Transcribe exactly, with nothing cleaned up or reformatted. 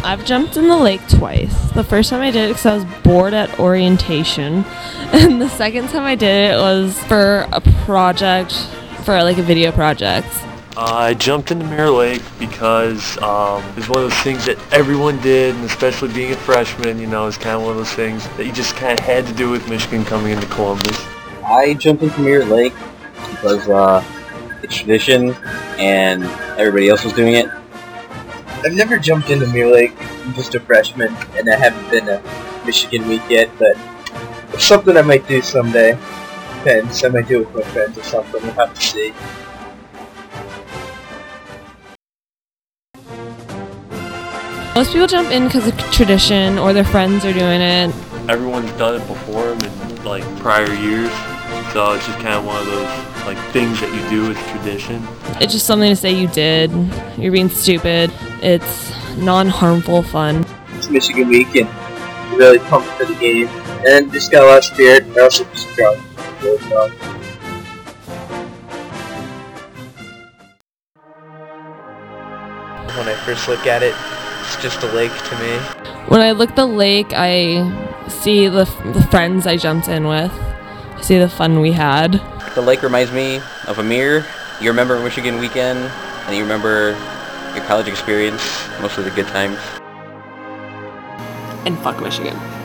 I've jumped in the lake twice. The first time I did it because I was bored at orientation, and the second time I did it was for a project, for like a video project. Uh, I jumped into Mirror Lake because um, it was one of those things that everyone did, and especially being a freshman, you know, it's kind of one of those things that you just kind of had to do with Michigan coming into Columbus. I jumped into Mirror Lake because uh, it's tradition and everybody else was doing it. I've never jumped into Mirror Lake. I'm just a freshman, and I haven't been to Michigan Week yet, but it's something I might do someday. Depends. I might do it with my friends or something. We'll have to see. Most people jump in because of tradition or their friends are doing it. Everyone's done it before them in like prior years, so it's just kind of one of those like things that you do. It's tradition. It's just something to say you did. You're being stupid. It's non-harmful fun. It's Michigan Week, and we're really pumped for the game. And just got a lot of spirit. We're also just drunk. Really drunk. When I first look at it, it's just a lake to me. When I look at the lake, I see the, the friends I jumped in with. I see the fun we had. The lake reminds me of a mirror. You remember Michigan weekend, and you remember your college experience, most of the good times. And fuck Michigan.